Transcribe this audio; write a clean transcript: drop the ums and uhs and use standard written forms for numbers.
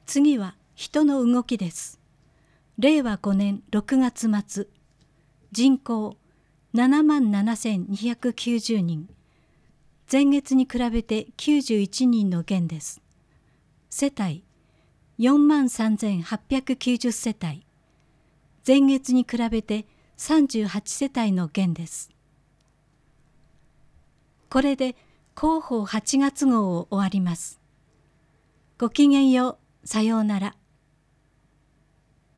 次は人の動きです。令和5年6月末、人口77,290人、前月に比べて91人の減です。世帯43,890世帯、前月に比べて38世帯の減です。これで広報8月号を終わります。ごきげんよう、さようなら。